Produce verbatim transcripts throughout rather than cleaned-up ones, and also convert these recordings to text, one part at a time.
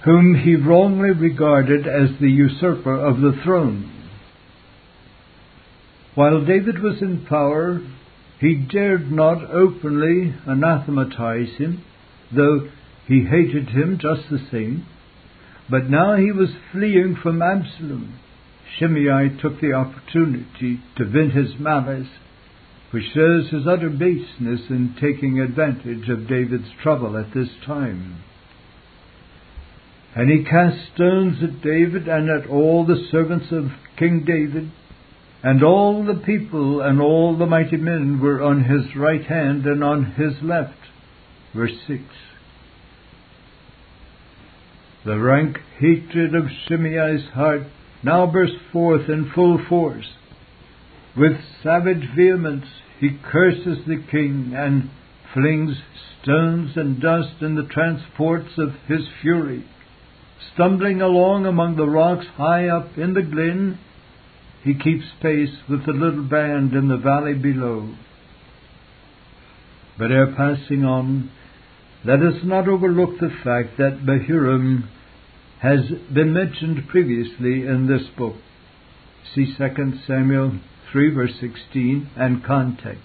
whom he wrongly regarded as the usurper of the throne. While David was in power, he dared not openly anathematize him, though he hated him just the same. But now he was fleeing from Absalom. Shimei took the opportunity to vent his malice, which shows his utter baseness in taking advantage of David's trouble at this time. And he cast stones at David and at all the servants of King David, and all the people and all the mighty men were on his right hand and on his left. Verse six. The rank hatred of Shimei's heart now burst forth in full force. With savage vehemence he curses the king and flings stones and dust in the transports of his fury. Stumbling along among the rocks high up in the glen, he keeps pace with the little band in the valley below. But ere passing on, let us not overlook the fact that Bahurim has been mentioned previously in this book. See Second Samuel three verse sixteen and context.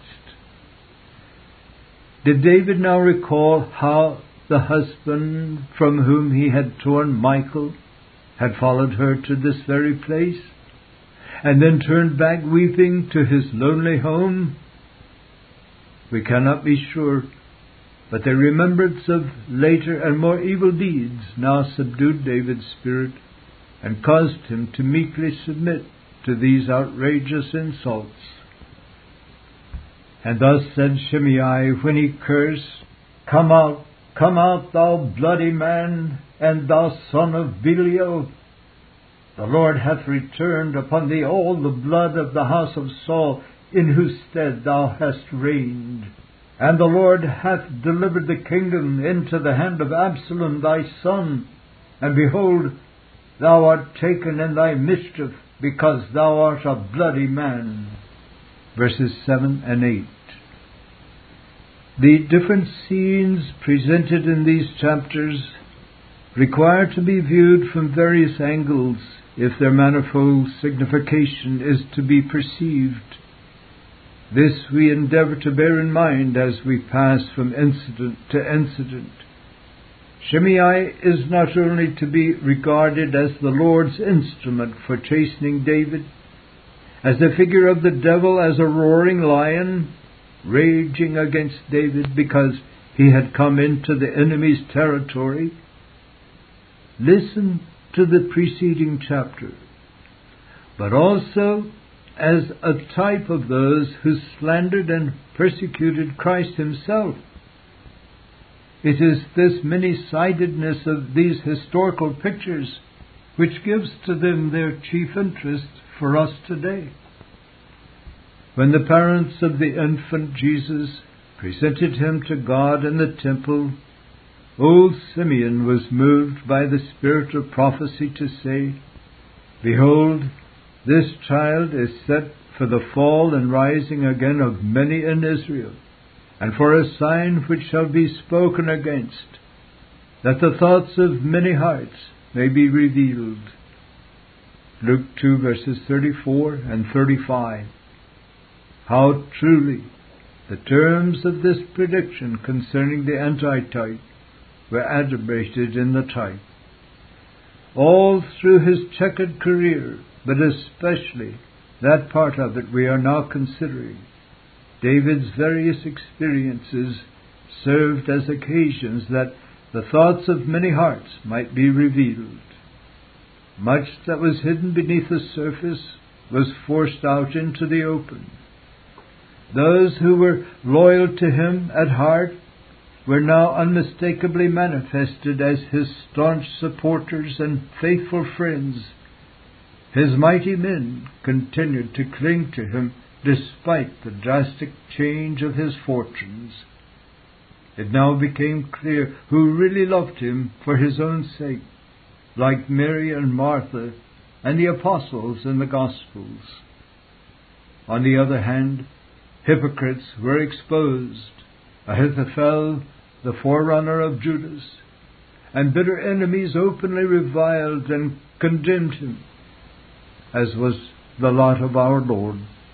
Did David now recall how the husband from whom he had torn Michal had followed her to this very place, and then turned back weeping to his lonely home? We cannot be sure, but the remembrance of later and more evil deeds now subdued David's spirit and caused him to meekly submit to these outrageous insults. And thus said Shimei when he cursed, Come out, come out, thou bloody man, and thou son of Belial. The Lord hath returned upon thee all the blood of the house of Saul, in whose stead thou hast reigned. And the Lord hath delivered the kingdom into the hand of Absalom thy son. And behold, thou art taken in thy mischief, because thou art a bloody man. Verses seven and eight. The different scenes presented in these chapters require to be viewed from various angles if their manifold signification is to be perceived. This we endeavor to bear in mind as we pass from incident to incident. Shimei is not only to be regarded as the Lord's instrument for chastening David, as the figure of the devil as a roaring lion, raging against David because he had come into the enemy's territory. Listen to the preceding chapter, but also as a type of those who slandered and persecuted Christ himself. It is this many-sidedness of these historical pictures which gives to them their chief interest for us today. When the parents of the infant Jesus presented him to God in the temple, old Simeon was moved by the spirit of prophecy to say, Behold, this child is set for the fall and rising again of many in Israel, and for a sign which shall be spoken against, that the thoughts of many hearts may be revealed. Luke two verses thirty-four and thirty-five. How truly the terms of this prediction concerning the antitype were adumbrated in the type. All through his checkered career, but especially that part of it we are now considering, David's various experiences served as occasions that the thoughts of many hearts might be revealed. Much that was hidden beneath the surface was forced out into the open. Those who were loyal to him at heart were now unmistakably manifested as his staunch supporters and faithful friends. His mighty men continued to cling to him despite the drastic change of his fortunes. It now became clear who really loved him for his own sake, like Mary and Martha and the apostles in the Gospels. On the other hand, hypocrites were exposed. Ahithophel, the forerunner of Judas, and bitter enemies openly reviled and condemned him, as was the lot of our Lord.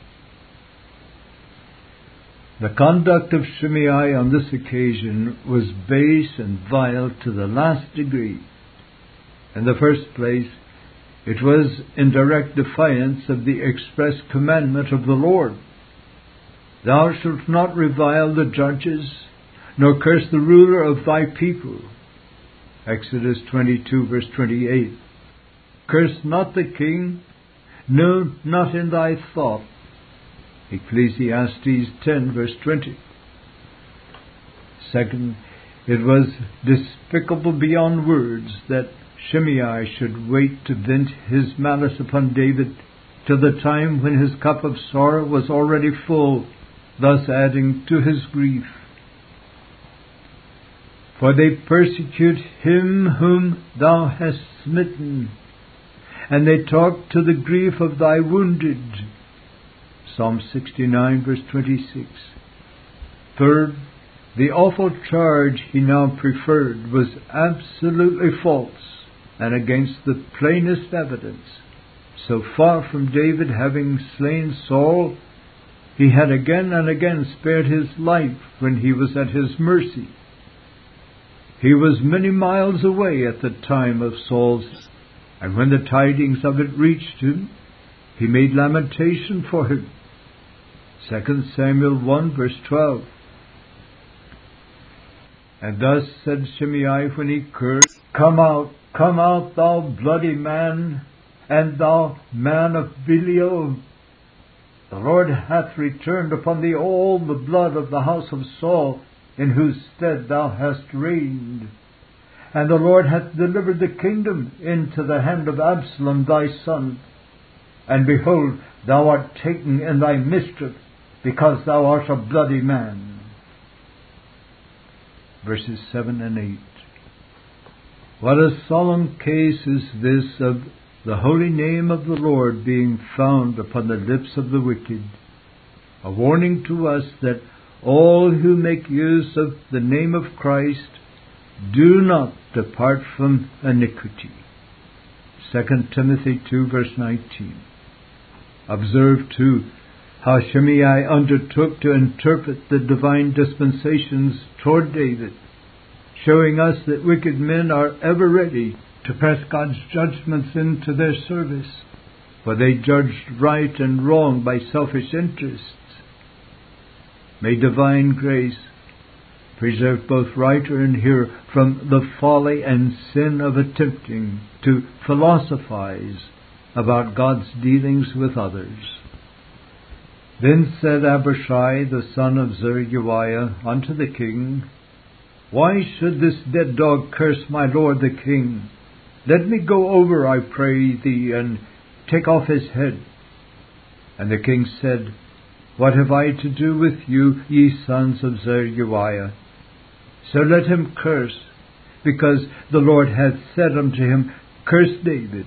The conduct of Shimei on this occasion was base and vile to the last degree. In the first place, it was in direct defiance of the express commandment of the Lord. Thou shalt not revile the judges, nor curse the ruler of thy people. Exodus twenty-two, verse twenty-eight. Curse not the king, no, not in thy thought. Ecclesiastes ten, verse twenty. Second, it was despicable beyond words that Shimei should wait to vent his malice upon David till the time when his cup of sorrow was already full, thus adding to his grief. For they persecute him whom thou hast smitten, and they talk to the grief of thy wounded. Psalm sixty-nine, verse twenty-six. Third, the awful charge he now preferred was absolutely false and against the plainest evidence. So far from David having slain Saul, he had again and again spared his life when he was at his mercy. He was many miles away at the time of Saul's, and when the tidings of it reached him, he made lamentation for him. Second Samuel one, verse twelve. And thus said Shimei when he cursed, Come out, come out, thou bloody man, and thou man of Belial. The Lord hath returned upon thee all the blood of the house of Saul, in whose stead thou hast reigned. And the Lord hath delivered the kingdom into the hand of Absalom thy son. And behold, thou art taken in thy mischief, because thou art a bloody man. Verses seven and eight. What a solemn case is this of the holy name of the Lord being found upon the lips of the wicked, a warning to us that all who make use of the name of Christ do not depart from iniquity. Second Timothy two, verse nineteen. Observe, too, how Shimei undertook to interpret the divine dispensations toward David, showing us that wicked men are ever ready to press God's judgments into their service, for they judged right and wrong by selfish interests. May divine grace preserve both writer and hearer from the folly and sin of attempting to philosophize about God's dealings with others. Then said Abishai, the son of Zeruiah, unto the king, Why should this dead dog curse my lord the king? Let me go over, I pray thee, and take off his head. And the king said, What have I to do with you, ye sons of Zeruiah? So let him curse, because the Lord hath said unto him, Curse David.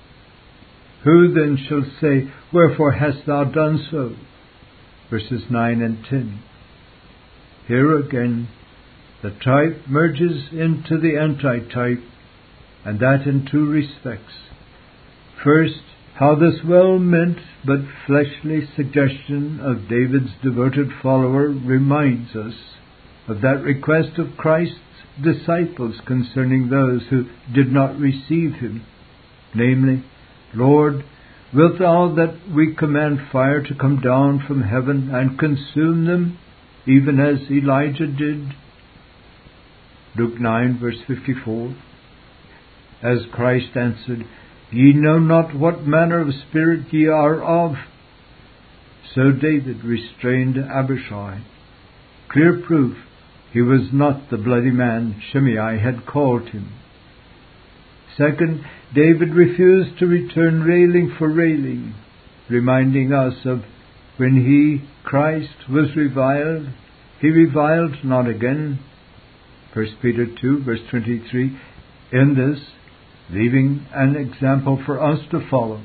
Who then shall say, Wherefore hast thou done so? Verses nine and ten. Here again, the type merges into the antitype, and that in two respects. First, how this well-meant but fleshly suggestion of David's devoted follower reminds us of that request of Christ's disciples concerning those who did not receive him, namely, Lord, wilt thou that we command fire to come down from heaven and consume them, even as Elijah did? Luke nine, verse fifty-four. As Christ answered, Ye know not what manner of spirit ye are of. So David restrained Abishai. Clear proof he was not the bloody man Shimei had called him. Second, David refused to return railing for railing, reminding us of when he, Christ, was reviled, he reviled not again. First Peter two, verse twenty-three, in this, leaving an example for us to follow.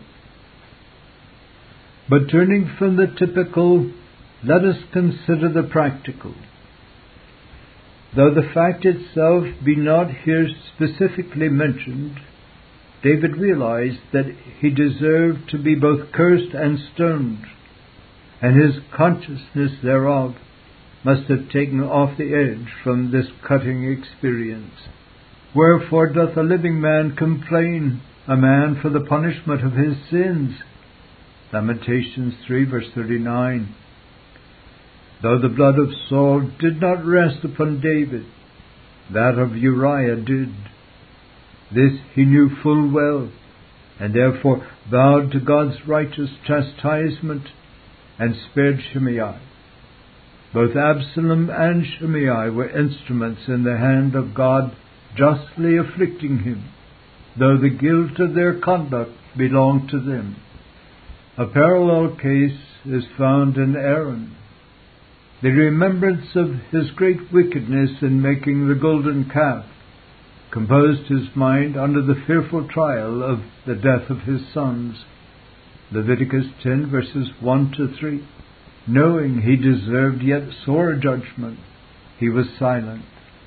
But turning from the typical, let us consider the practical. Though the fact itself be not here specifically mentioned, David realized that he deserved to be both cursed and stoned, and his consciousness thereof must have taken off the edge from this cutting experience. Wherefore doth a living man complain, a man for the punishment of his sins? Lamentations three, verse thirty-nine. Though the blood of Saul did not rest upon David, that of Uriah did. This he knew full well, and therefore bowed to God's righteous chastisement, and spared Shimei. Both Absalom and Shimei were instruments in the hand of God, justly afflicting him, though the guilt of their conduct belonged to them. A parallel case is found in Aaron. The remembrance of his great wickedness in making the golden calf composed his mind under the fearful trial of the death of his sons. Leviticus ten, verses one to three. Knowing he deserved yet sore judgment, he was silent.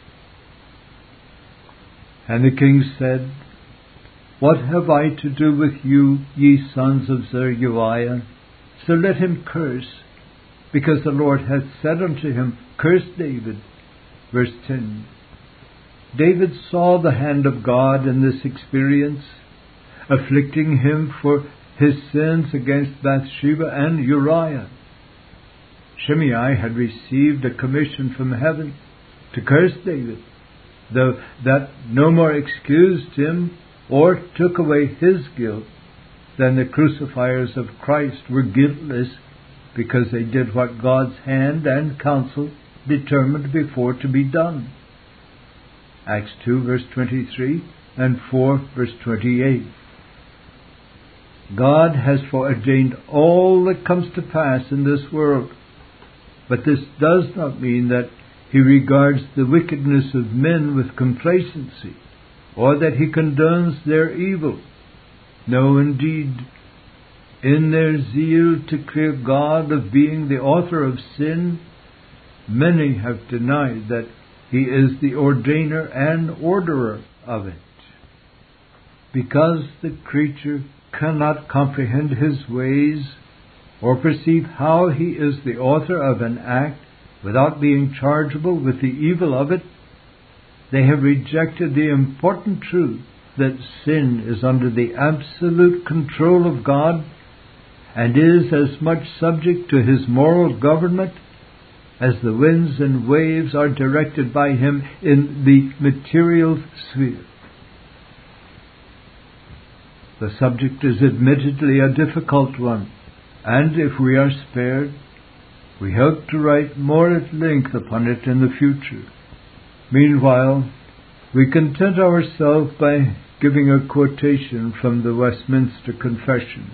And the king said, What have I to do with you, ye sons of Zeruiah? So let him curse, because the Lord hath said unto him, Curse David. Verse ten. David saw the hand of God in this experience, afflicting him for his sins against Bathsheba and Uriah. Shimei had received a commission from heaven to curse David, though that no more excused him or took away his guilt than the crucifiers of Christ were guiltless, because they did what God's hand and counsel determined before to be done. Acts two, verse twenty-three, and four, verse twenty-eight. God has foreordained all that comes to pass in this world, but this does not mean that he regards the wickedness of men with complacency, or that he condones their evil. No, indeed, in their zeal to clear God of being the author of sin, many have denied that he is the ordainer and orderer of it. Because the creature cannot comprehend his ways, or perceive how he is the author of an act without being chargeable with the evil of it, they have rejected the important truth that sin is under the absolute control of God, and is as much subject to his moral government as the winds and waves are directed by him in the material sphere. The subject is admittedly a difficult one, and if we are spared, we hope to write more at length upon it in the future. Meanwhile, we content ourselves by giving a quotation from the Westminster Confession.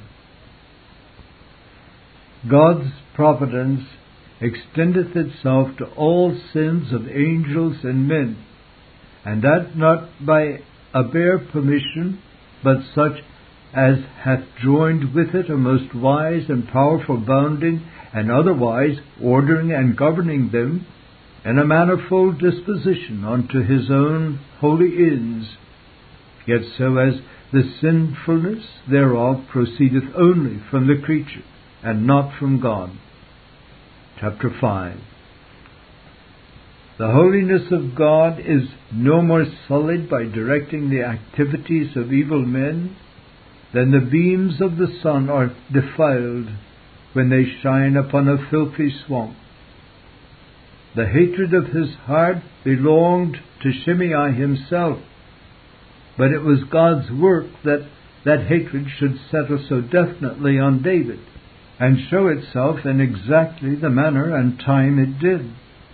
God's providence extendeth itself to all sins of angels and men, and that not by a bare permission, but such as hath joined with it a most wise and powerful bounding, and otherwise ordering and governing them in a manifold disposition unto his own holy ends, yet so as the sinfulness thereof proceedeth only from the creature, and not from God. Chapter five. The holiness of God is no more sullied by directing the activities of evil men than the beams of the sun are defiled when they shine upon a filthy swamp. The hatred of his heart belonged to Shimei himself, but it was God's work that that hatred should settle so definitely on David, and show itself in exactly the manner and time it did.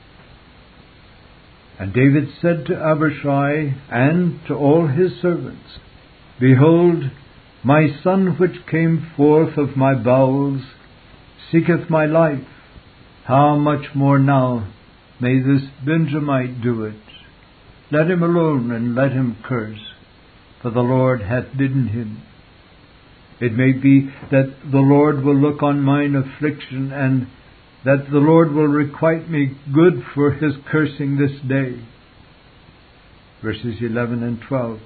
And David said to Abishai and to all his servants, Behold, my son which came forth of my bowels seeketh my life. How much more now may this Benjamite do it? Let him alone, and let him curse, for the Lord hath bidden him. It may be that the Lord will look on mine affliction, and that the Lord will requite me good for his cursing this day. Verses eleven and twelve.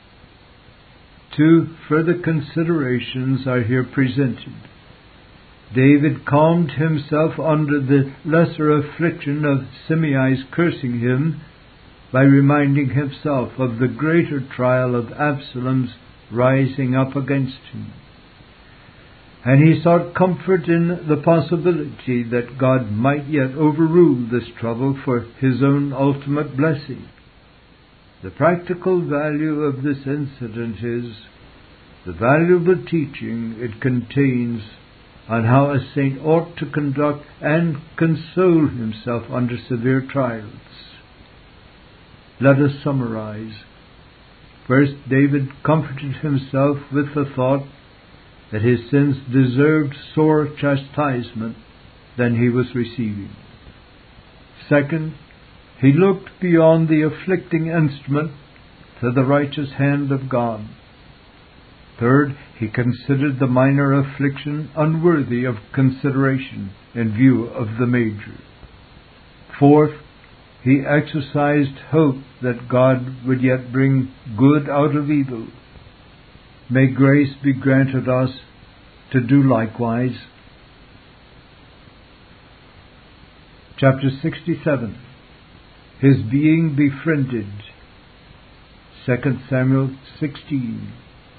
Two further considerations are here presented. David calmed himself under the lesser affliction of Shimei's cursing him by reminding himself of the greater trial of Absalom's rising up against him. And he sought comfort in the possibility that God might yet overrule this trouble for his own ultimate blessing. The practical value of this incident is the valuable teaching it contains on how a saint ought to conduct and console himself under severe trials. Let us summarize. First, David comforted himself with the thought that his sins deserved sore chastisement than he was receiving. Second, he looked beyond the afflicting instrument to the righteous hand of God. Third, he considered the minor affliction unworthy of consideration in view of the major. Fourth, he exercised hope that God would yet bring good out of evil. May grace be granted us to do likewise. Chapter sixty-seven. His being befriended. Second Samuel sixteen.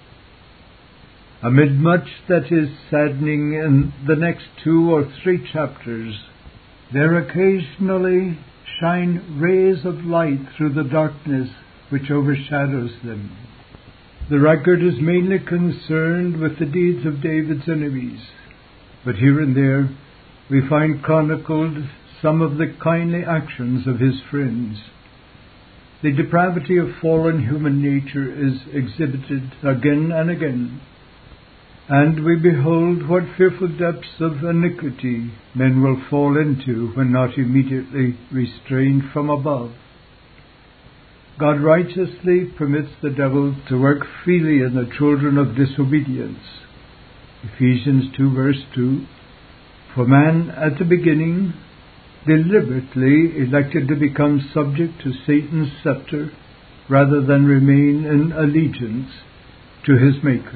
Amid much that is saddening in the next two or three chapters, there occasionally shine rays of light through the darkness which overshadows them. The record is mainly concerned with the deeds of David's enemies, but here and there we find chronicled some of the kindly actions of his friends. The depravity of fallen human nature is exhibited again and again, and we behold what fearful depths of iniquity men will fall into when not immediately restrained from above. God righteously permits the devil to work freely in the children of disobedience. Ephesians two verse two, for man at the beginning deliberately elected to become subject to Satan's scepter rather than remain in allegiance to his Maker.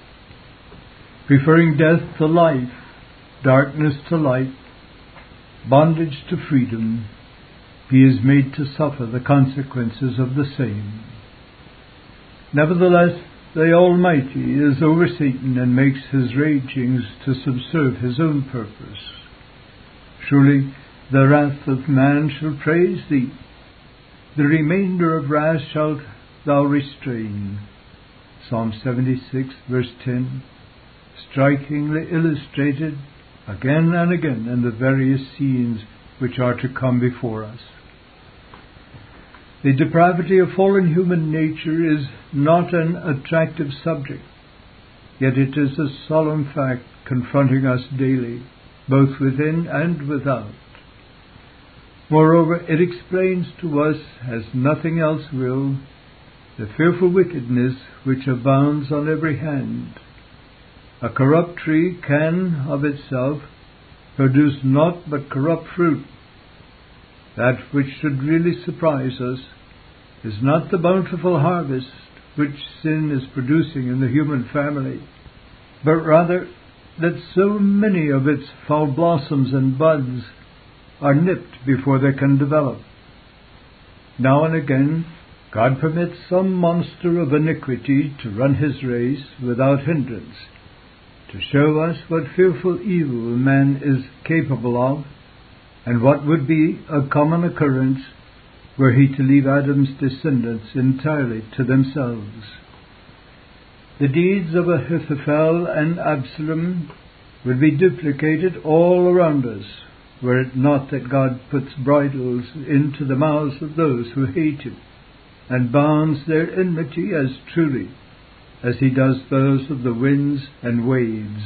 Preferring death to life, darkness to light, bondage to freedom, he is made to suffer the consequences of the same. Nevertheless, the Almighty is over Satan and makes his ragings to subserve his own purpose. Surely the wrath of man shall praise thee. The remainder of wrath shalt thou restrain. Psalm seventy-six, verse ten, strikingly illustrated again and again in the various scenes which are to come before us. The depravity of fallen human nature is not an attractive subject, yet it is a solemn fact confronting us daily, both within and without. Moreover, it explains to us, as nothing else will, the fearful wickedness which abounds on every hand. A corrupt tree can, of itself, produce naught but corrupt fruit. That which should really surprise us is not the bountiful harvest which sin is producing in the human family, but rather that so many of its foul blossoms and buds are nipped before they can develop. Now and again, God permits some monster of iniquity to run his race without hindrance, to show us what fearful evil man is capable of, and what would be a common occurrence were he to leave Adam's descendants entirely to themselves. The deeds of Ahithophel and Absalom would be duplicated all around us, were it not that God puts bridles into the mouths of those who hate him, and bounds their enmity as truly as he does those of the winds and waves.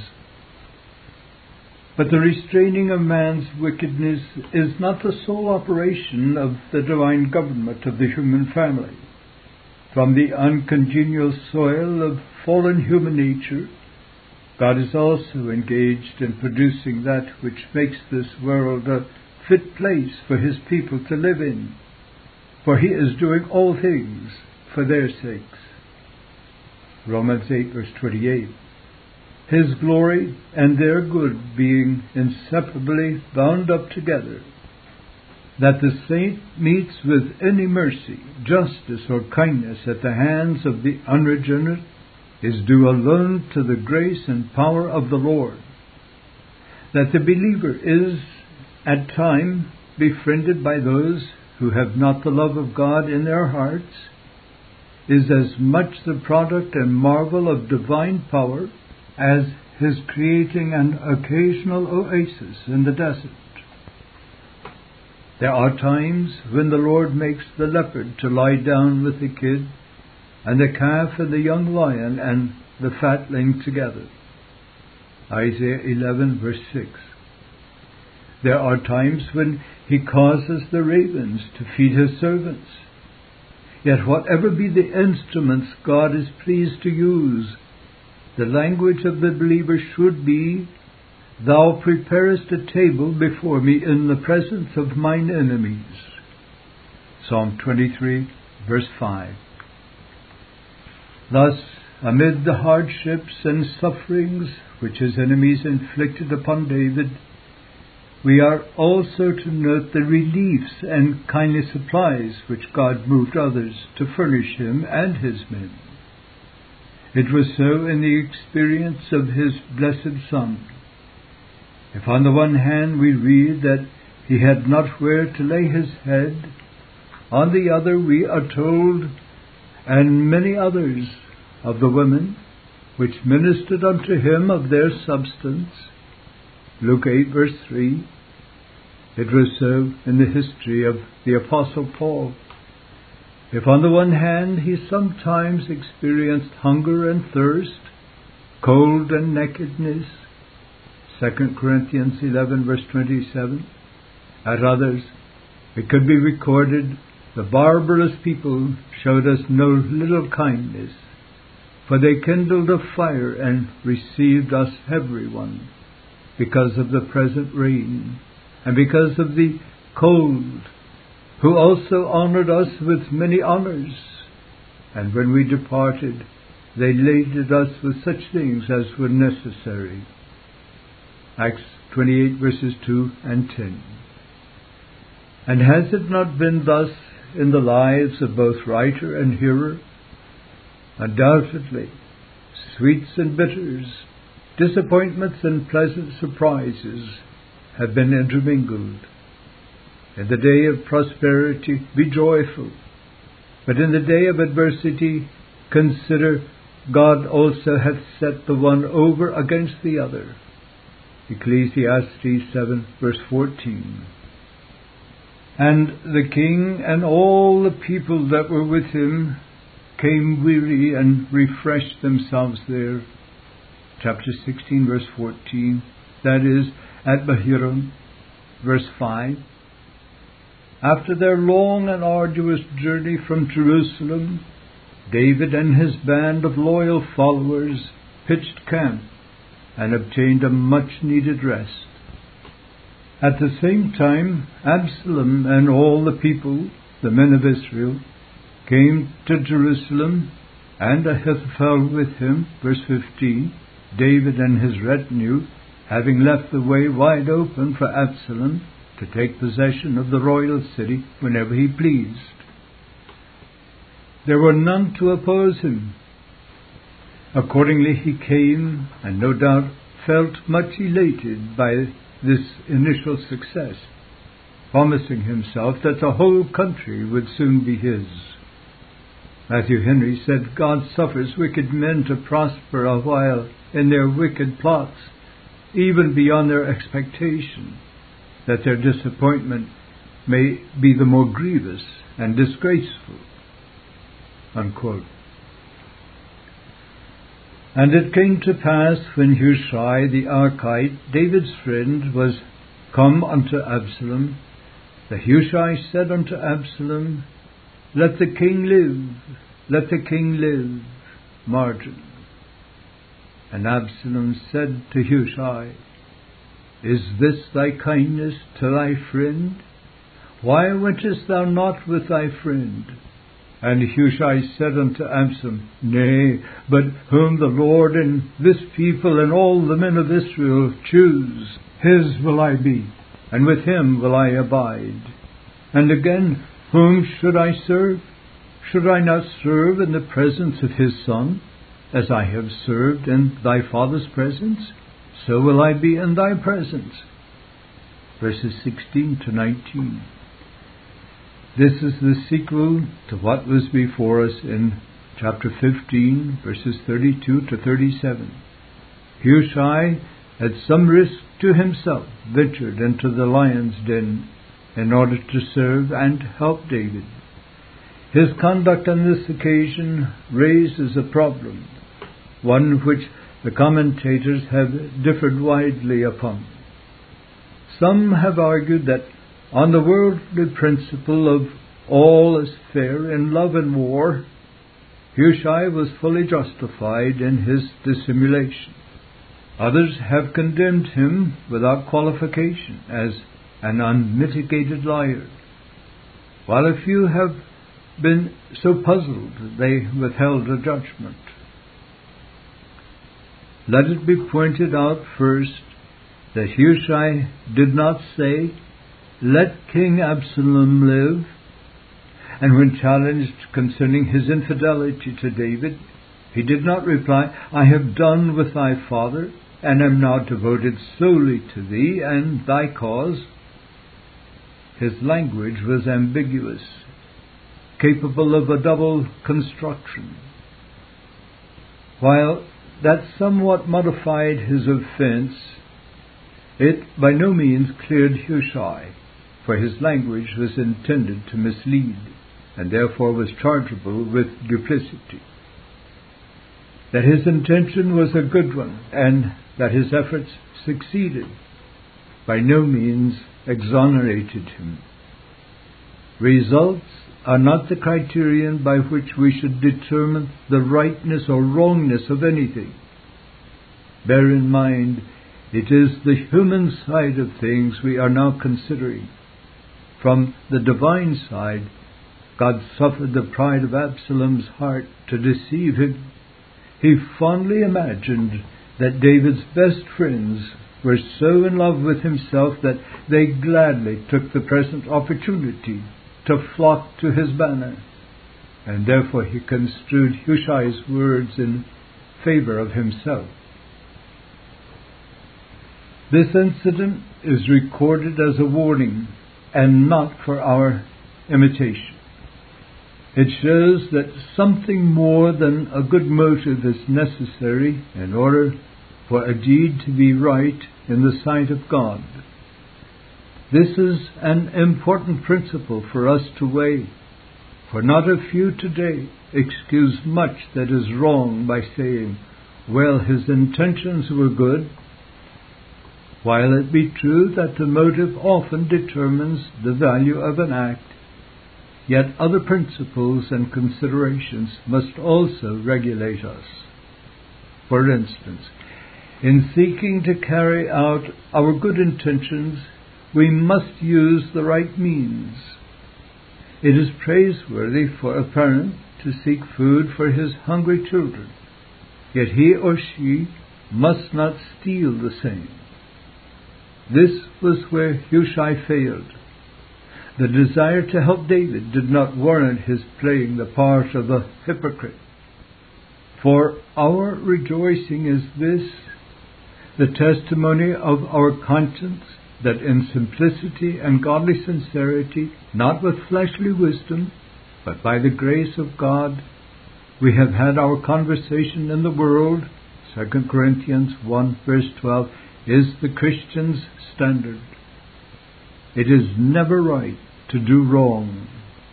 But the restraining of man's wickedness is not the sole operation of the divine government of the human family. From the uncongenial soil of fallen human nature, God is also engaged in producing that which makes this world a fit place for His people to live in, for He is doing all things for their sakes. Romans eight verse twenty-eight. His glory and their good being inseparably bound up together, that the saint meets with any mercy, justice, or kindness at the hands of the unregenerate is due alone to the grace and power of the Lord. That the believer is at times befriended by those who have not the love of God in their hearts is as much the product and marvel of divine power as His creating an occasional oasis in the desert. There are times when the Lord makes the leopard to lie down with the kid, and the calf and the young lion and the fatling together. Isaiah eleven verse six. There are times when He causes the ravens to feed His servants. Yet whatever be the instruments God is pleased to use, the language of the believer should be, Thou preparest a table before me in the presence of mine enemies. Psalm twenty-three verse five. Thus, amid the hardships and sufferings which His enemies inflicted upon David, we are also to note the reliefs and kindly supplies which God moved others to furnish him and his men. It was so in the experience of His blessed Son. If on the one hand we read that He had not where to lay His head, on the other we are told, and many others of the women which ministered unto Him of their substance. Luke eight verse three. It was so in the history of the Apostle Paul. If on the one hand he sometimes experienced hunger and thirst, cold and nakedness, Second Corinthians eleven verse twenty-seven, at others it could be recorded the barbarous people showed us no little kindness, for they kindled a fire and received us every one, because of the present rain, and because of the cold, who also honored us with many honors. And when we departed, they laded us with such things as were necessary. Acts twenty-eight verses two and ten. And has it not been thus in the lives of both writer and hearer? Undoubtedly, sweets and bitters, disappointments and pleasant surprises have been intermingled. In the day of prosperity, be joyful, but in the day of adversity, consider God also hath set the one over against the other. Ecclesiastes seven verse fourteen. And the king and all the people that were with him came weary and refreshed themselves there. Chapter sixteen verse fourteen, that is, at Bahurim, verse five. After their long and arduous journey from Jerusalem, David and his band of loyal followers pitched camp and obtained a much-needed rest. At the same time, Absalom and all the people, the men of Israel, came to Jerusalem, and Ahithophel with him, verse fifteen, David and his retinue, having left the way wide open for Absalom to take possession of the royal city whenever he pleased. There were none to oppose him. Accordingly he came, and no doubt felt much elated by this initial success, promising himself that the whole country would soon be his. Matthew Henry said, God suffers wicked men to prosper a while in their wicked plots, even beyond their expectation, that their disappointment may be the more grievous and disgraceful. Unquote. And it came to pass, when Hushai the Archite, David's friend, was come unto Absalom, that Hushai said unto Absalom, Let the king live, let the king live. Margin. And Absalom said to Hushai, Is this thy kindness to thy friend? Why wentest thou not with thy friend? And Hushai said unto Absalom, Nay, but whom the Lord and this people and all the men of Israel choose, his will I be, and with him will I abide. And again, whom should I serve? Should I not serve in the presence of his son, as I have served in thy father's presence? So will I be in thy presence. Verses sixteen to nineteen. This is the sequel to what was before us in chapter fifteen, verses thirty-two to thirty-seven. Hushai, at some risk to himself, ventured into the lion's den in order to serve and help David. His conduct on this occasion raises a problem, one which the commentators have differed widely upon. Some have argued that on the worldly principle of all is fair in love and war, Hushai was fully justified in his dissimulation. Others have condemned him without qualification as an unmitigated liar, while a few have been so puzzled they withheld a judgment. Let it be pointed out first that Hushai did not say, Let King Absalom live, and when challenged concerning his infidelity to David, he did not reply, I have done with thy father, and am now devoted solely to thee and thy cause. His language was ambiguous, capable of a double construction. While that somewhat modified his offense, it by no means cleared Hushai, for his language was intended to mislead, and therefore was chargeable with duplicity. That his intention was a good one, and that his efforts succeeded, by no means exonerated him. Results are not the criterion by which we should determine the rightness or wrongness of anything. Bear in mind, it is the human side of things we are now considering. From the divine side, God suffered the pride of Absalom's heart to deceive him. He fondly imagined that David's best friends were so in love with himself that they gladly took the present opportunity to flock to his banner, and therefore he construed Hushai's words in favor of himself. This incident is recorded as a warning and not for our imitation. It shows that something more than a good motive is necessary in order for a deed to be right in the sight of God. This is an important principle for us to weigh, for not a few today excuse much that is wrong by saying, well, his intentions were good, while it be true that the motive often determines the value of an act. Yet other principles and considerations must also regulate us. For instance, in seeking to carry out our good intentions, we must use the right means. It is praiseworthy for a parent to seek food for his hungry children, yet he or she must not steal the same. This was where Hushai failed. The desire to help David did not warrant his playing the part of a hypocrite. For our rejoicing is this, the testimony of our conscience, that in simplicity and godly sincerity, not with fleshly wisdom, but by the grace of God, we have had our conversation in the world, Second Corinthians one verse twelve, is the Christian's standard. It is never right to do wrong.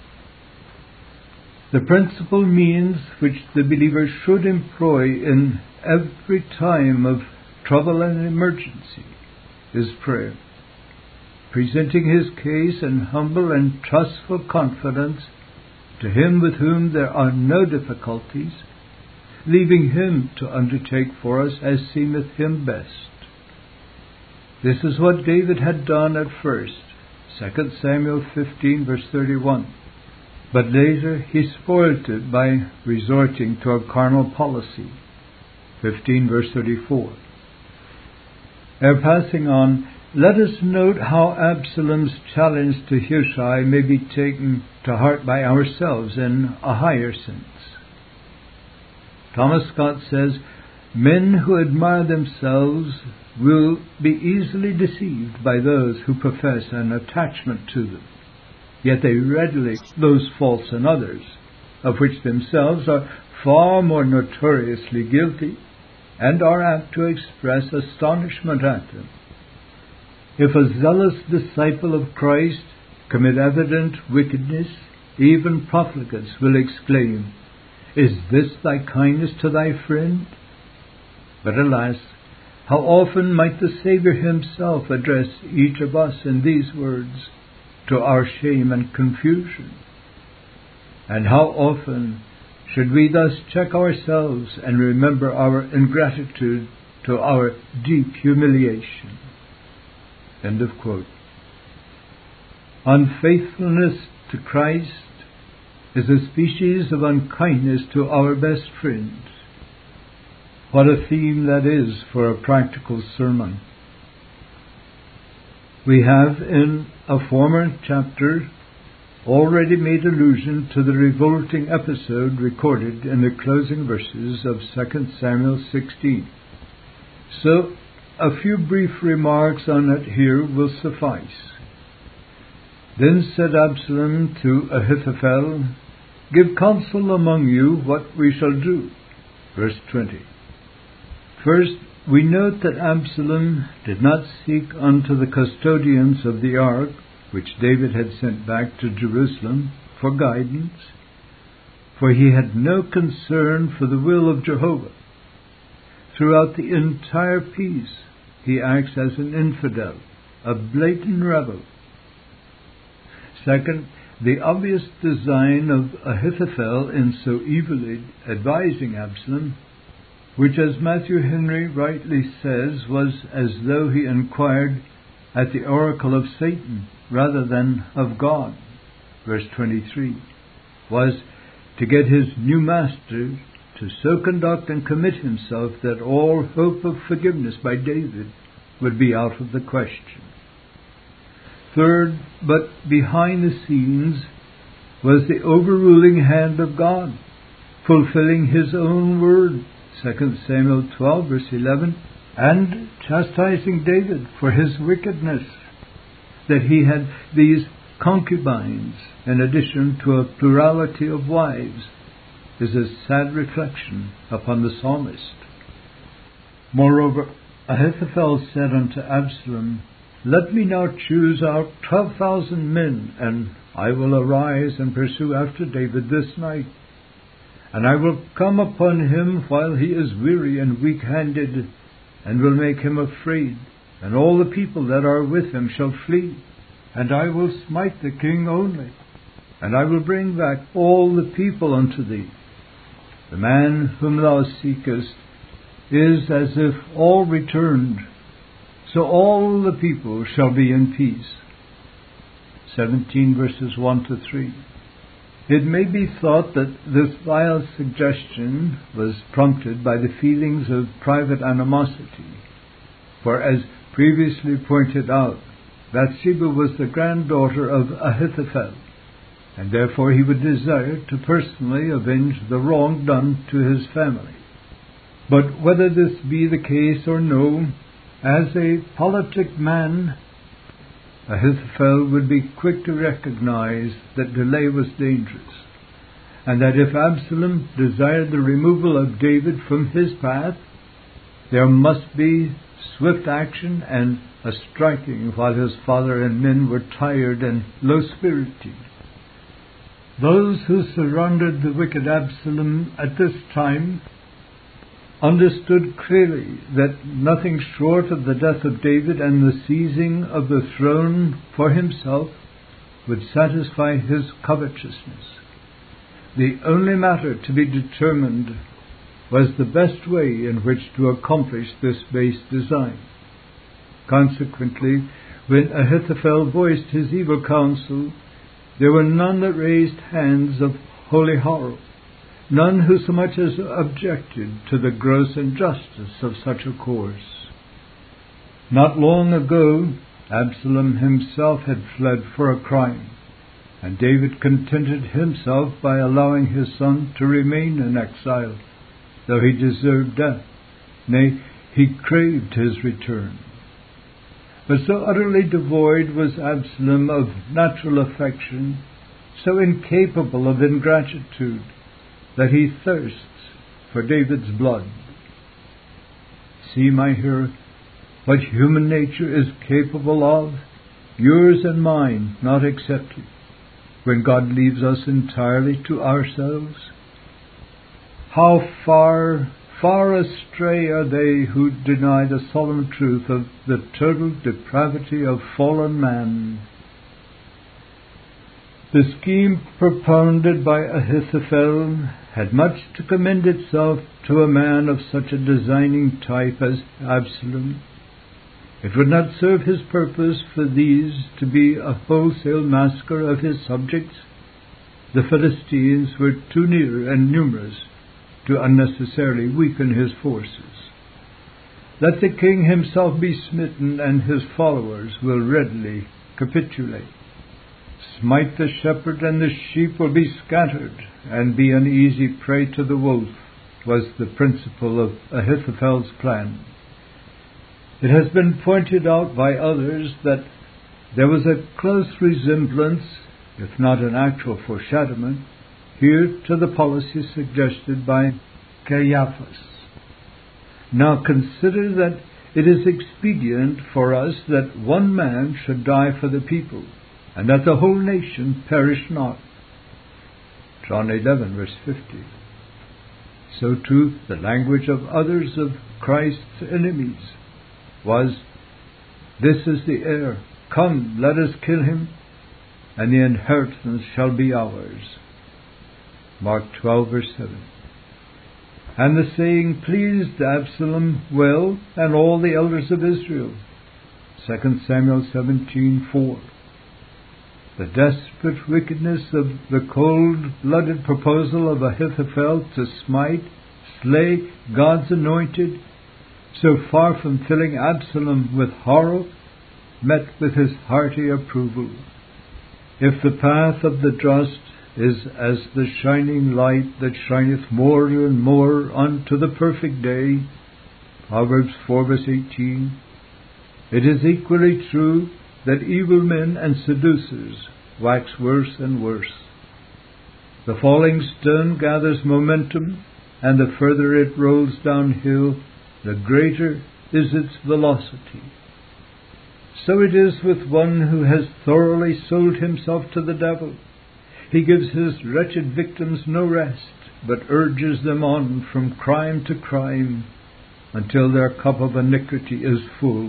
The principal means which the believer should employ in every time of trouble and emergency is prayer, presenting his case in humble and trustful confidence to him with whom there are no difficulties, leaving him to undertake for us as seemeth him best. This is what David had done at first, Second Samuel fifteen, verse thirty-one. But later he spoilt it by resorting to a carnal policy, fifteen, verse thirty-four. Ere passing on, let us note how Absalom's challenge to Hushai may be taken to heart by ourselves in a higher sense. Thomas Scott says, men who admire themselves will be easily deceived by those who profess an attachment to them, yet they readily those faults in others, of which themselves are far more notoriously guilty, and are apt to express astonishment at them. If a zealous disciple of Christ commit evident wickedness, even profligates will exclaim, is this thy kindness to thy friend? But alas, how often might the Saviour himself address each of us in these words, to our shame and confusion? And how often should we thus check ourselves and remember our ingratitude to our deep humiliation? End of quote. Unfaithfulness to Christ is a species of unkindness to our best friends. What a theme that is for a practical sermon. We have in a former chapter already made allusion to the revolting episode recorded in the closing verses of Second Samuel sixteen. So, a few brief remarks on it here will suffice. Then said Absalom to Ahithophel, give counsel among you what we shall do. Verse twenty. First, we note that Absalom did not seek unto the custodians of the ark, which David had sent back to Jerusalem, for guidance, for he had no concern for the will of Jehovah. Throughout the entire piece, he acts as an infidel, a blatant rebel. Second, the obvious design of Ahithophel in so evilly advising Absalom, which, as Matthew Henry rightly says, was as though he inquired at the oracle of Satan rather than of God, verse twenty-three, was to get his new master to so conduct and commit himself that all hope of forgiveness by David would be out of the question. Third, but behind the scenes, was the overruling hand of God, fulfilling his own word, Second Samuel twelve, verse eleven, and chastising David for his wickedness, that he had these concubines in addition to a plurality of wives, is a sad reflection upon the psalmist. Moreover, Ahithophel said unto Absalom, let me now choose out twelve thousand men, and I will arise and pursue after David this night. And I will come upon him while he is weary and weak-handed, and will make him afraid, and all the people that are with him shall flee. And I will smite the king only, and I will bring back all the people unto thee. The man whom thou seekest is as if all returned, so all the people shall be in peace. seventeen verses one to three. It may be thought that this vile suggestion was prompted by the feelings of private animosity, for as previously pointed out, Bathsheba was the granddaughter of Ahithophel, and therefore he would desire to personally avenge the wrong done to his family. But whether this be the case or no, as a politic man, Ahithophel would be quick to recognize that delay was dangerous, and that if Absalom desired the removal of David from his path, there must be swift action and a striking while his father and men were tired and low-spirited. Those who surrounded the wicked Absalom at this time understood clearly that nothing short of the death of David and the seizing of the throne for himself would satisfy his covetousness. The only matter to be determined was the best way in which to accomplish this base design. Consequently, when Ahithophel voiced his evil counsel, there were none that raised hands of holy horror, none who so much as objected to the gross injustice of such a course. Not long ago, Absalom himself had fled for a crime, and David contented himself by allowing his son to remain in exile, though he deserved death. Nay, he craved his return. But so utterly devoid was Absalom of natural affection, so incapable of ingratitude, that he thirsts for David's blood. See, my hearer, what human nature is capable of, yours and mine not excepted, when God leaves us entirely to ourselves. How far, far astray are they who deny the solemn truth of the total depravity of fallen man. The scheme propounded by Ahithophel had much to commend itself to a man of such a designing type as Absalom. It would not serve his purpose for these to be a wholesale massacre of his subjects. The Philistines were too near and numerous to unnecessarily weaken his forces. Let the king himself be smitten, and his followers will readily capitulate. Smite the shepherd, and the sheep will be scattered, and be an easy prey to the wolf, was the principle of Ahithophel's plan. It has been pointed out by others that there was a close resemblance, if not an actual foreshadowment, here to the policy suggested by Caiaphas. Now consider that it is expedient for us that one man should die for the people, and that the whole nation perish not. John eleven, verse fifty. So too the language of others of Christ's enemies was, "This is the heir. Come, let us kill him, and the inheritance shall be ours." Mark twelve, verse seven. And the saying pleased Absalom well, and all the elders of Israel. Second Samuel seventeen, four. The desperate wickedness of the cold-blooded proposal of Ahithophel to smite, slay God's anointed, so far from filling Absalom with horror, met with his hearty approval. If the path of the just is as the shining light that shineth more and more unto the perfect day, Proverbs four, verse eighteen, it is equally true that evil men and seducers wax worse and worse. The falling stone gathers momentum, and the further it rolls downhill, the greater is its velocity. So it is with one who has thoroughly sold himself to the devil. He gives his wretched victims no rest, but urges them on from crime to crime until their cup of iniquity is full.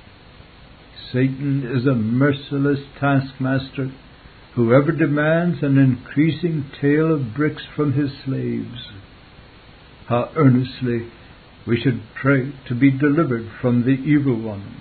Satan is a merciless taskmaster who ever demands an increasing tale of bricks from his slaves. How earnestly we should pray to be delivered from the evil one.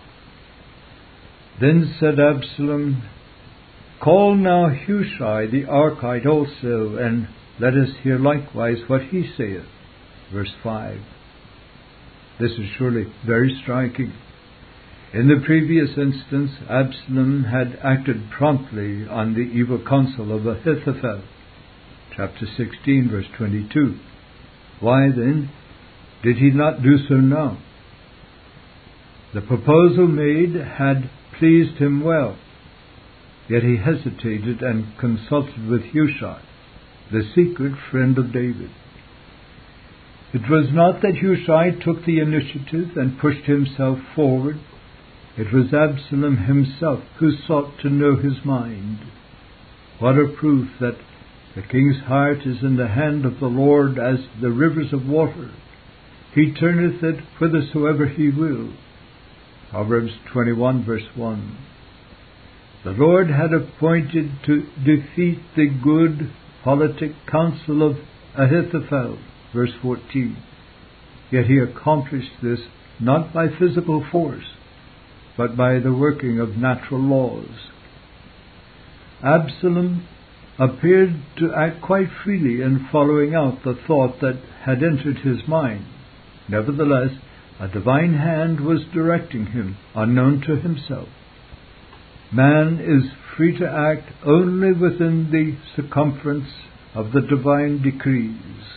Then said Absalom, "Call now Hushai the Archite also, and let us hear likewise what he saith." Verse five. This is surely very striking. In the previous instance, Absalom had acted promptly on the evil counsel of Ahithophel. Chapter sixteen, verse twenty-two. Why then did he not do so now? The proposal made had pleased him well, yet he hesitated and consulted with Hushai, the secret friend of David. It was not that Hushai took the initiative and pushed himself forward. It was Absalom himself who sought to know his mind. What a proof that the king's heart is in the hand of the Lord as the rivers of water. He turneth it whithersoever he will. Proverbs twenty-one, verse one. The Lord had appointed to defeat the good politic counsel of Ahithophel verse fourteen. Yet he accomplished this not by physical force, but by the working of natural laws. Absalom appeared to act quite freely in following out the thought that had entered his mind. Nevertheless, a divine hand was directing him, unknown to himself. Man is free to act only within the circumference of the divine decrees.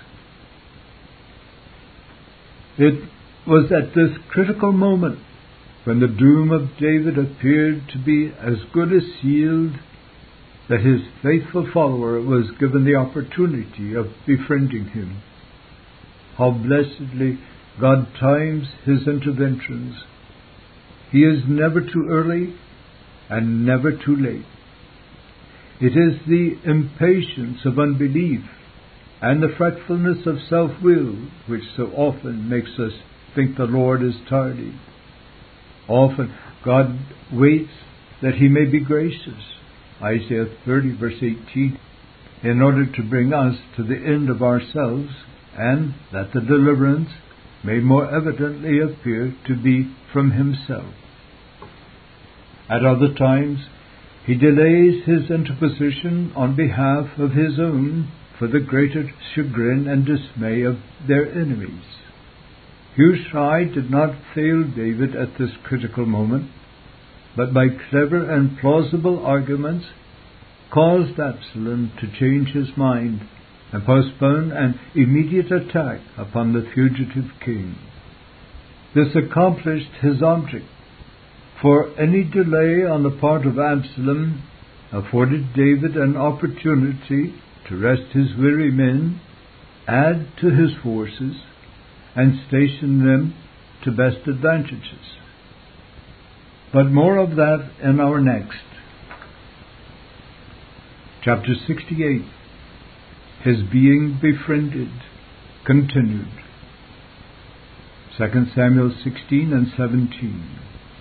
It was at this critical moment, when the doom of David appeared to be as good as sealed, that his faithful follower was given the opportunity of befriending him. How blessedly God times his interventions. He is never too early and never too late. It is the impatience of unbelief and the fretfulness of self-will which so often makes us think the Lord is tardy. Often God waits that he may be gracious, Isaiah thirty verse eighteen, in order to bring us to the end of ourselves, and that the deliverance may more evidently appear to be from himself. At other times, he delays his interposition on behalf of his own for the greater chagrin and dismay of their enemies. Hushai did not fail David at this critical moment, but by clever and plausible arguments caused Absalom to change his mind and postpone an immediate attack upon the fugitive king. This accomplished his object, for any delay on the part of Absalom afforded David an opportunity to rest his weary men, add to his forces, and station them to best advantages. But more of that in our next. Chapter sixty-eight. His being befriended, continued. Second Samuel sixteen and seventeen.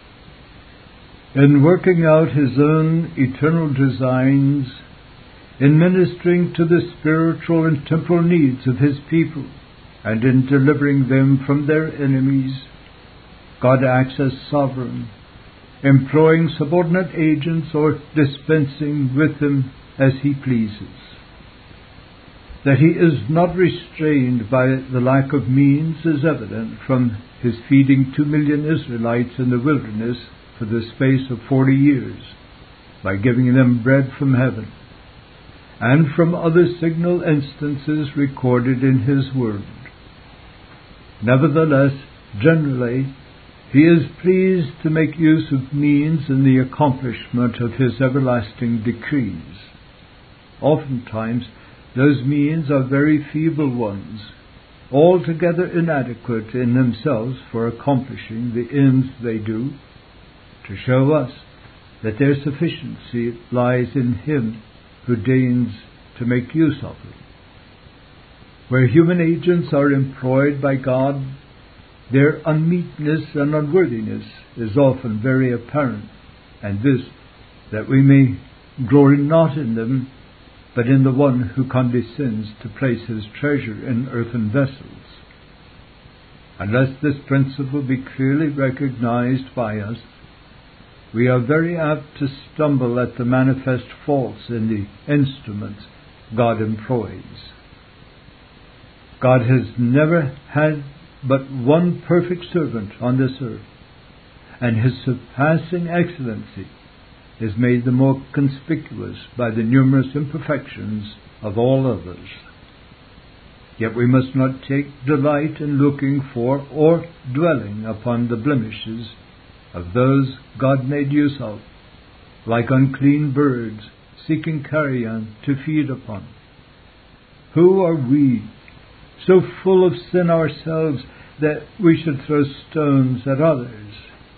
In working out his own eternal designs, in ministering to the spiritual and temporal needs of his people, and in delivering them from their enemies, God acts as sovereign, employing subordinate agents or dispensing with them as he pleases. That he is not restrained by the lack of means is evident from his feeding two million Israelites in the wilderness for the space of forty years, by giving them bread from heaven, and from other signal instances recorded in his word. Nevertheless, generally, he is pleased to make use of means in the accomplishment of his everlasting decrees. Oftentimes, those means are very feeble ones, altogether inadequate in themselves for accomplishing the ends they do, to show us that their sufficiency lies in him who deigns to make use of them. Where human agents are employed by God, their unmeetness and unworthiness is often very apparent, and this, that we may glory not in them, but in the one who condescends to place his treasure in earthen vessels. Unless this principle be clearly recognized by us, we are very apt to stumble at the manifest faults in the instruments God employs. God has never had but one perfect servant on this earth, and his surpassing excellency is made the more conspicuous by the numerous imperfections of all others. Yet we must not take delight in looking for or dwelling upon the blemishes of those God made use of, like unclean birds seeking carrion to feed upon. Who are we, so full of sin ourselves, that we should throw stones at others?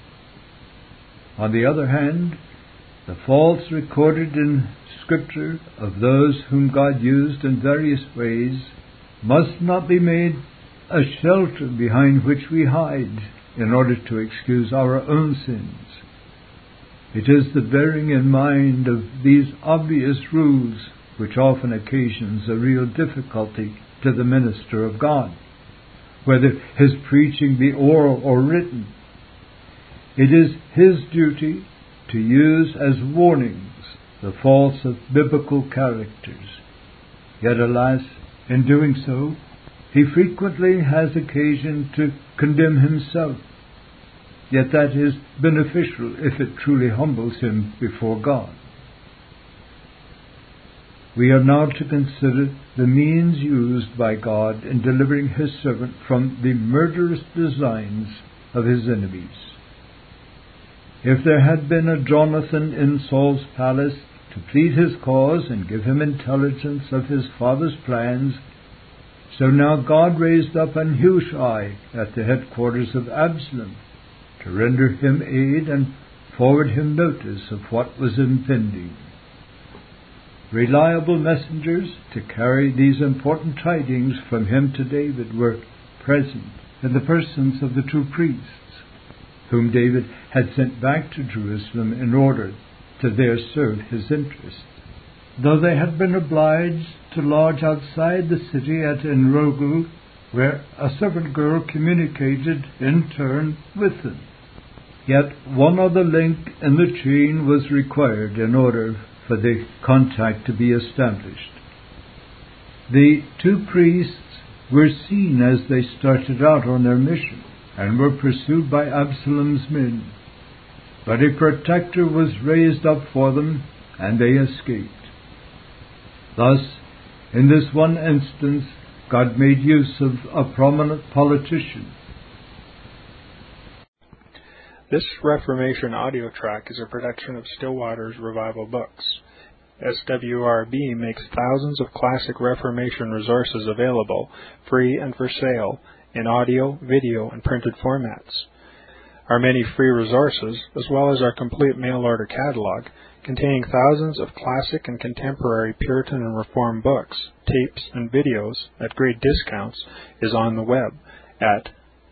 On the other hand, the faults recorded in Scripture of those whom God used in various ways must not be made a shelter behind which we hide in order to excuse our own sins. It is the bearing in mind of these obvious rules which often occasions a real difficulty to the minister of God, whether his preaching be oral or written. It is his duty to use as warnings the faults of biblical characters. Yet, alas, in doing so, he frequently has occasion to condemn himself. Yet that is beneficial if it truly humbles him before God. We are now to consider the means used by God in delivering his servant from the murderous designs of his enemies. If there had been a Jonathan in Saul's palace to plead his cause and give him intelligence of his father's plans, so now God raised up an Hushai at the headquarters of Absalom to render him aid and forward him notice of what was impending. Reliable messengers to carry these important tidings from him to David were present in the persons of the two priests, whom David had sent back to Jerusalem in order to there serve his interests, though they had been obliged to lodge outside the city at Enrogel, where a servant girl communicated in turn with them. Yet one other link in the chain was required in order for the contact to be established. The two priests were seen as they started out on their mission and were pursued by Absalom's men, but a protector was raised up for them and they escaped. Thus, in this one instance, God made use of a prominent politician. This Reformation audio track is a production of Stillwater's Revival Books. S W R B makes thousands of classic Reformation resources available, free and for sale, in audio, video, and printed formats. Our many free resources, as well as our complete mail-order catalog, containing thousands of classic and contemporary Puritan and Reformed books, tapes, and videos at great discounts, is on the web at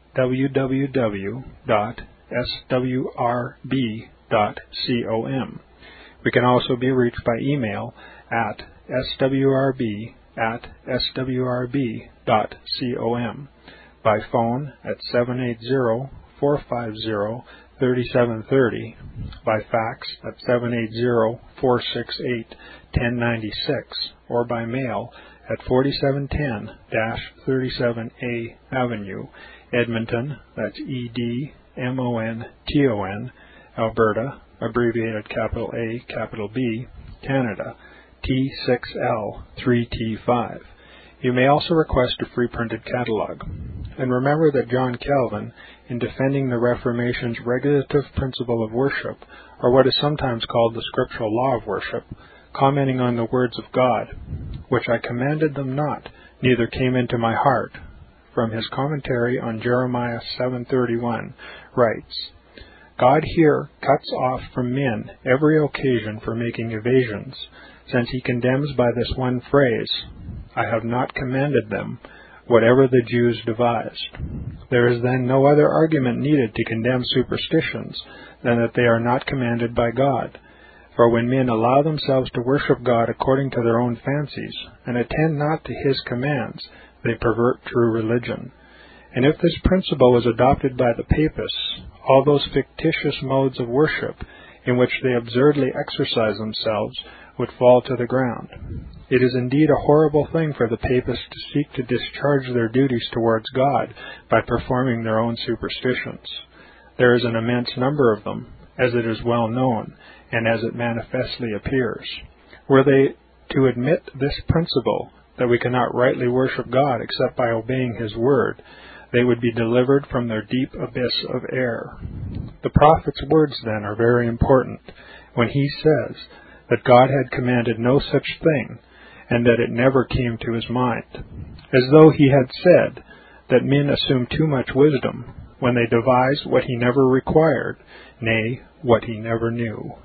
w w w dot s w r b dot com. We can also be reached by email at s w r b at s w r b dot com, by phone at seven eight zero, four five zero, three seven three zero, by fax at seven eight zero, four six eight, one zero nine six, or by mail at forty-seven ten thirty-seven A Avenue, Edmonton, that's E D M O N T O N, Alberta, abbreviated capital A, capital B, Canada, T six L three T five. You may also request a free printed catalog. And remember that John Calvin, in defending the Reformation's regulative principle of worship, or what is sometimes called the scriptural law of worship, commenting on the words of God, which I commanded them not, neither came into my heart, from his commentary on Jeremiah seven thirty-one, writes, God here cuts off from men every occasion for making evasions, since he condemns by this one phrase, I have not commanded them, whatever the Jews devised. There is then no other argument needed to condemn superstitions than that they are not commanded by God. For when men allow themselves to worship God according to their own fancies, and attend not to his commands, they pervert true religion. And if this principle is adopted by the papists, all those fictitious modes of worship in which they absurdly exercise themselves would fall to the ground. It is indeed a horrible thing for the papists to seek to discharge their duties towards God by performing their own superstitions. There is an immense number of them, as it is well known, and as it manifestly appears. Were they to admit this principle, that we cannot rightly worship God except by obeying his word, they would be delivered from their deep abyss of error. The prophet's words, then, are very important, when he says that God had commanded no such thing, and that it never came to his mind, as though he had said that men assume too much wisdom when they devise what he never required, nay, what he never knew.